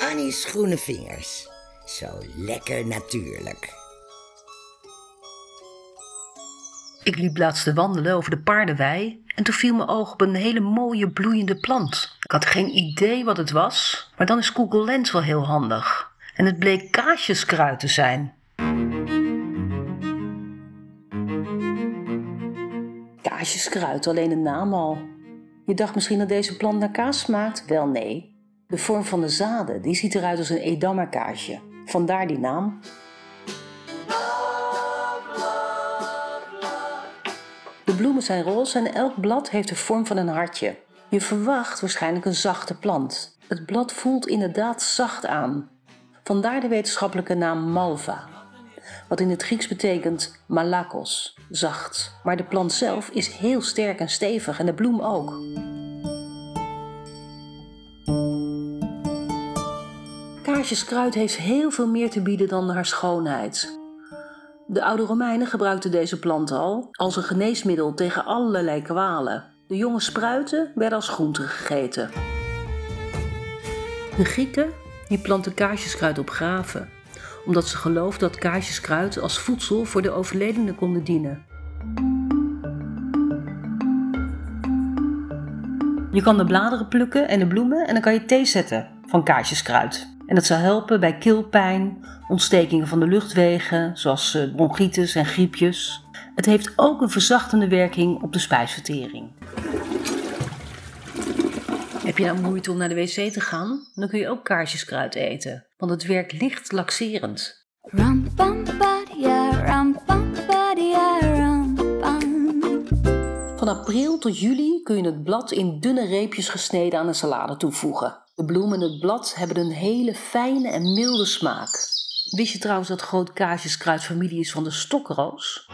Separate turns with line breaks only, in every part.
Annie's groene vingers. Zo lekker natuurlijk.
Ik liep laatst te wandelen over de paardenwei en toen viel mijn oog op een hele mooie bloeiende plant. Ik had geen idee wat het was, maar dan is Google Lens wel heel handig. En het bleek kaasjeskruid te zijn. Kaasjeskruid, alleen de naam al. Je dacht misschien dat deze plant naar kaas smaakt? Wel nee. De vorm van de zaden, die ziet eruit als een edammerkaasje. Vandaar die naam. De bloemen zijn roze en elk blad heeft de vorm van een hartje. Je verwacht waarschijnlijk een zachte plant. Het blad voelt inderdaad zacht aan. Vandaar de wetenschappelijke naam malva. Wat in het Grieks betekent malakos, zacht. Maar de plant zelf is heel sterk en stevig en de bloem ook. Kaasjeskruid heeft heel veel meer te bieden dan haar schoonheid. De oude Romeinen gebruikten deze plant al als een geneesmiddel tegen allerlei kwalen. De jonge spruiten werden als groente gegeten. De Grieken die planten kaasjeskruid op graven, omdat ze geloofden dat kaasjeskruid als voedsel voor de overledenen konden dienen. Je kan de bladeren plukken en de bloemen en dan kan je thee zetten van kaasjeskruid. En dat zal helpen bij keelpijn, ontstekingen van de luchtwegen, zoals bronchitis en griepjes. Het heeft ook een verzachtende werking op de spijsvertering. Heb je nou moeite om naar de wc te gaan? Dan kun je ook kaasjeskruid eten, want het werkt licht laxerend. Van april tot juli kun je het blad in dunne reepjes gesneden aan een salade toevoegen. De bloem en het blad hebben een hele fijne en milde smaak. Wist je trouwens dat groot kaasjeskruid familie is van de stokroos?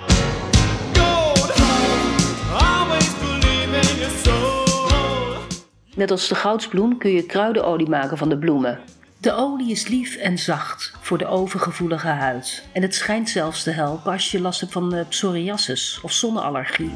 Net als de goudsbloem kun je kruidenolie maken van de bloemen. De olie is lief en zacht voor de overgevoelige huid. En het schijnt zelfs te helpen als je last hebt van psoriasis of zonneallergie.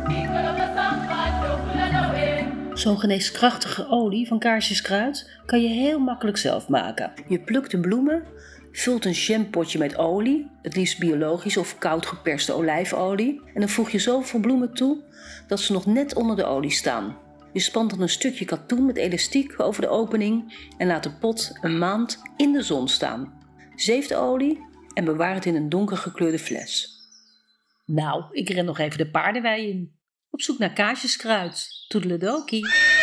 Zo'n geneeskrachtige olie van kaarsjeskruid kan je heel makkelijk zelf maken. Je plukt de bloemen, vult een jampotje met olie, het liefst biologisch of koud geperste olijfolie. En dan voeg je zoveel bloemen toe dat ze nog net onder de olie staan. Je spant dan een stukje katoen met elastiek over de opening en laat de pot een maand in de zon staan. Zeef de olie en bewaar het in een donkergekleurde fles. Nou, ik ren nog even de paardenwei in. Op zoek naar kaasjeskruid. Toedeledokie.